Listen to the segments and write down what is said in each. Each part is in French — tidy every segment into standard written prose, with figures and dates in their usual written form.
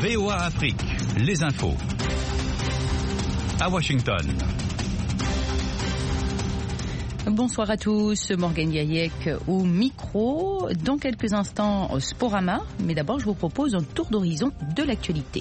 VOA Afrique, les infos. À Washington. Bonsoir à tous, Morgane Yayek au micro. Dans quelques instants, Sporama. Mais d'abord, je vous propose un tour d'horizon de l'actualité.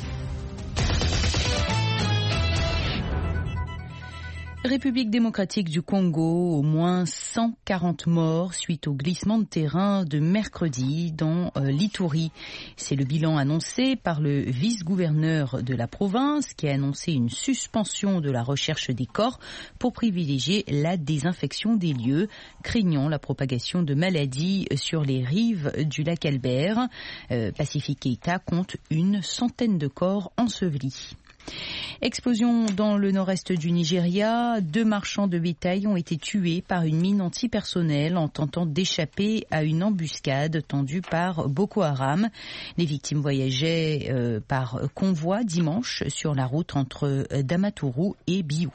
République démocratique du Congo, au moins 140 morts suite au glissement de terrain de mercredi dans l'Ituri. C'est le bilan annoncé par le vice-gouverneur de la province qui a annoncé une suspension de la recherche des corps pour privilégier la désinfection des lieux, craignant la propagation de maladies sur les rives du lac Albert. Pacific Keita compte une centaine de corps ensevelis. Explosion dans le nord-est du Nigeria. 2 marchands de bétail ont été tués par une mine antipersonnelle en tentant d'échapper à une embuscade tendue par Boko Haram. Les victimes voyageaient par convoi dimanche sur la route entre Damaturu et Biou.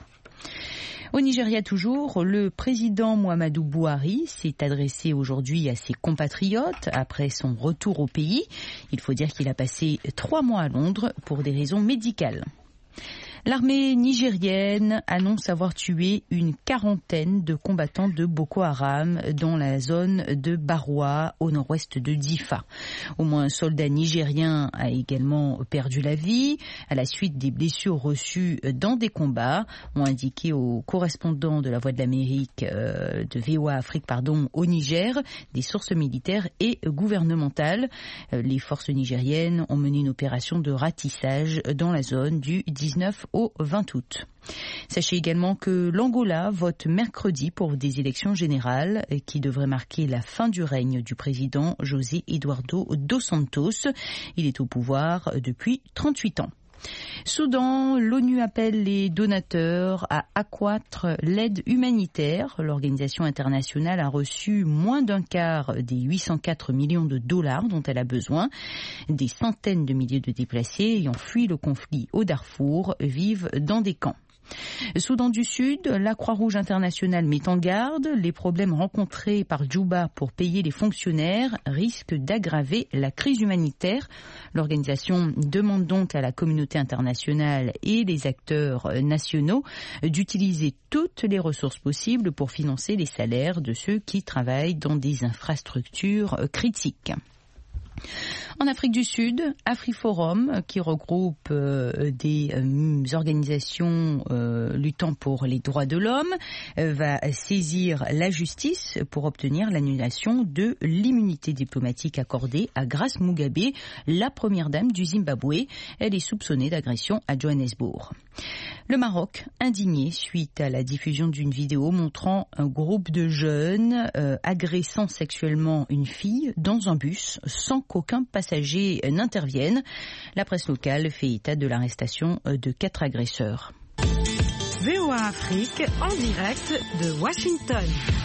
Au Nigeria toujours, le président Muhammadu Buhari s'est adressé aujourd'hui à ses compatriotes après son retour au pays. Il faut dire qu'il a passé 3 mois à Londres pour des raisons médicales. L'armée nigérienne annonce avoir tué une quarantaine de combattants de Boko Haram dans la zone de Barwa, au nord-ouest de Difa. Au moins un soldat nigérien a également perdu la vie à la suite des blessures reçues dans des combats, ont indiqué aux correspondants de la Voix de l'Amérique de VOA Afrique au Niger, des sources militaires et gouvernementales. Les forces nigériennes ont mené une opération de ratissage dans la zone du 19 au 20 août. Sachez également que l'Angola vote mercredi pour des élections générales qui devraient marquer la fin du règne du président José Eduardo dos Santos. Il est au pouvoir depuis 38 ans. Soudan, l'ONU appelle les donateurs à accroître l'aide humanitaire. L'organisation internationale a reçu moins d'un quart des 804 millions de dollars dont elle a besoin. Des centaines de milliers de déplacés ayant fui le conflit au Darfour vivent dans des camps. Soudan du Sud, la Croix-Rouge internationale met en garde. Les problèmes rencontrés par Djouba pour payer les fonctionnaires risquent d'aggraver la crise humanitaire. L'organisation demande donc à la communauté internationale et les acteurs nationaux d'utiliser toutes les ressources possibles pour financer les salaires de ceux qui travaillent dans des infrastructures critiques. En Afrique du Sud, AfriForum, qui regroupe des organisations luttant pour les droits de l'homme, va saisir la justice pour obtenir l'annulation de l'immunité diplomatique accordée à Grace Mugabe, la première dame du Zimbabwe. Elle est soupçonnée d'agression à Johannesburg. Le Maroc, indigné suite à la diffusion d'une vidéo montrant un groupe de jeunes agressant sexuellement une fille dans un bus sans qu'aucun passager n'intervienne. La presse locale fait état de l'arrestation de 4 agresseurs. VOA Afrique en direct de Washington.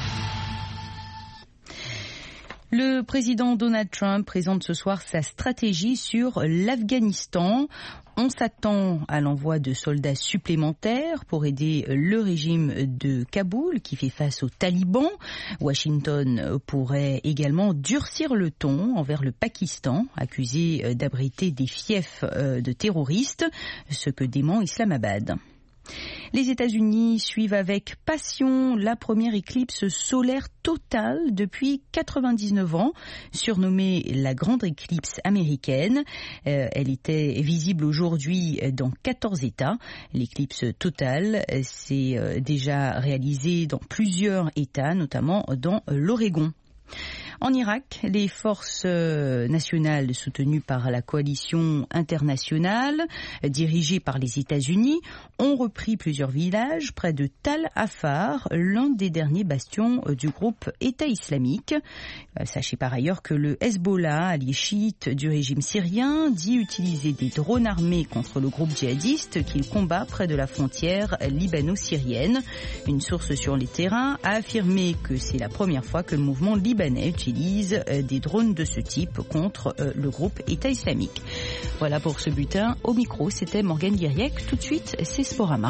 Le président Donald Trump présente ce soir sa stratégie sur l'Afghanistan. On s'attend à l'envoi de soldats supplémentaires pour aider le régime de Kaboul qui fait face aux talibans. Washington pourrait également durcir le ton envers le Pakistan, accusé d'abriter des fiefs de terroristes, ce que dément Islamabad. Les États-Unis suivent avec passion la première éclipse solaire totale depuis 99 ans, surnommée la Grande Éclipse américaine. Elle était visible aujourd'hui dans 14 États. L'éclipse totale s'est déjà réalisée dans plusieurs États, notamment dans l'Oregon. En Irak, les forces nationales soutenues par la coalition internationale, dirigée par les États-Unis, ont repris plusieurs villages près de Tal Afar, l'un des derniers bastions du groupe État islamique. Sachez par ailleurs que le Hezbollah, allié chiite du régime syrien, dit utiliser des drones armés contre le groupe djihadiste qu'il combat près de la frontière libano-syrienne. Une source sur les terrains a affirmé que c'est la première fois que le mouvement libanais utilise des drones de ce type contre le groupe État islamique. Voilà pour ce bulletin. Au micro, c'était Morgane Yayek. Tout de suite, c'est Sporama.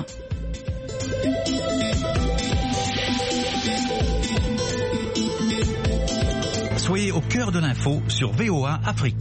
Soyez au cœur de l'info sur VOA Afrique.